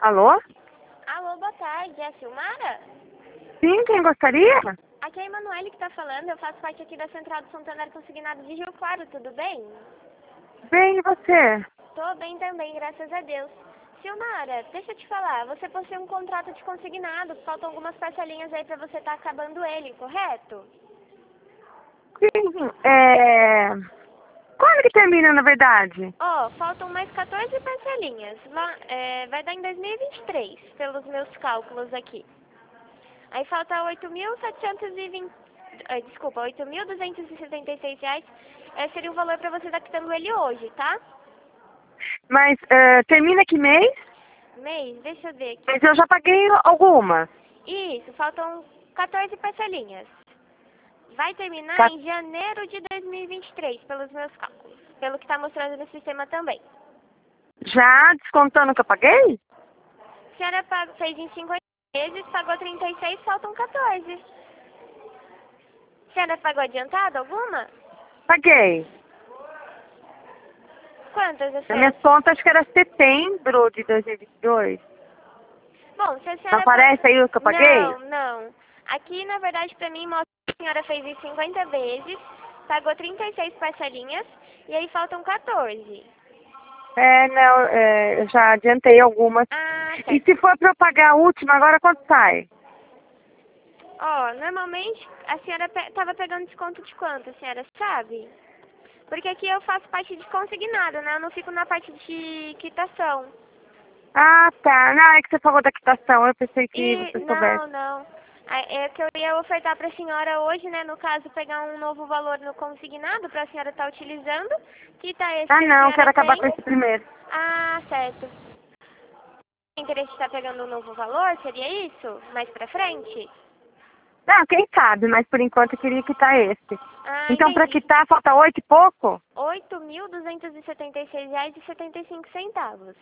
Alô? Alô, boa tarde. É a Silmara? Sim, quem gostaria? Aqui é a Emanuele que está falando. Eu faço parte aqui da Central do Santander Consignado de Rio Claro. Tudo bem? Bem, e você? Tô bem também, graças a Deus. Silmara, deixa eu te falar. Você possui um contrato de consignado. Faltam algumas parcelinhas aí para você estar acabando ele, correto? Sim, Quando que termina, na verdade? Ó, faltam mais 14 parcelinhas. Vai dar em 2023, pelos meus cálculos aqui. Aí falta 8.720, desculpa, R$ 8.276 seria o valor para você estar quitando ele hoje, tá? Mas termina que mês? Mês, deixa eu ver aqui. Mas eu já paguei algumas. Isso, faltam 14 parcelinhas. Vai terminar Ca- em janeiro de 2023, pelos meus cálculos. Pelo que está mostrando no sistema também. Já descontando o que eu paguei? A senhora fez em 50 meses, pagou 36, faltam 14. A senhora pagou adiantado alguma? Paguei. Quantas a Na minha senhora... conta, acho que era setembro de 2022. Bom, se a Não senhora... aparece aí o que eu paguei? Não, não. Aqui, na verdade, pra mim, mostra que a senhora fez em 50 vezes, pagou 36 parcelinhas, e aí faltam 14. Não, eu já adiantei algumas. Ah, E certo. se for para eu pagar a última, agora quanto sai? Ó, normalmente, a senhora tava pegando desconto de quanto, a senhora sabe? Porque aqui eu faço parte de consignado, né? Eu não fico na parte de quitação. Ah, tá. Não, é que você falou da quitação. Eu pensei que E você soubesse. não, não. É que eu ia ofertar para a senhora hoje, né? No caso, pegar um novo valor no consignado para a senhora estar utilizando. Que tá esse Ah, que a não. Quero senhora acabar tem. com esse primeiro. Ah, certo. Tem interesse em estar pegando um novo valor? Seria isso? Mais pra frente? Não, quem sabe, mas por enquanto eu queria quitar esse. Ah, Então, para entendi. quitar, falta 8 e pouco? R$ 8.276,75.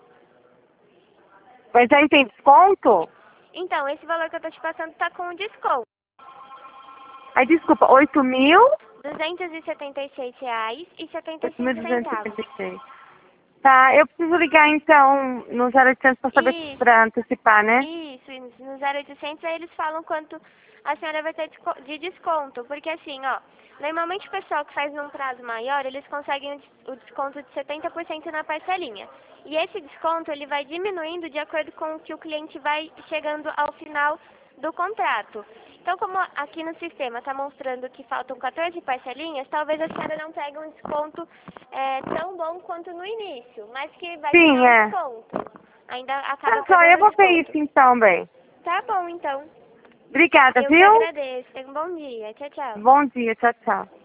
Mas aí tem desconto? Então, esse valor que eu tô te passando tá com desconto. Aí, desculpa, 8 mil? R$ 276,75. 8.276. Tá, eu preciso ligar então no 0800 para saber, Isso. para antecipar, né? Isso, no 0800 aí eles falam quanto a senhora vai ter de desconto. Porque assim, ó, normalmente o pessoal que faz num prazo maior, eles conseguem o desconto de 70% na parcelinha. E esse desconto, ele vai diminuindo de acordo com o que o cliente vai chegando ao final do contrato. Então, como aqui no sistema está mostrando que faltam 14 parcelinhas, talvez a senhora não pegue um desconto tão bom quanto no início, mas que vai Sim, ganhar o é. desconto. Ainda acaba Tá só, pegando eu o vou ver isso desconto. então, bem. Tá bom, então. Obrigada, Eu que viu? agradeço. Tenha um bom dia. Tchau, tchau. Bom dia, tchau, tchau.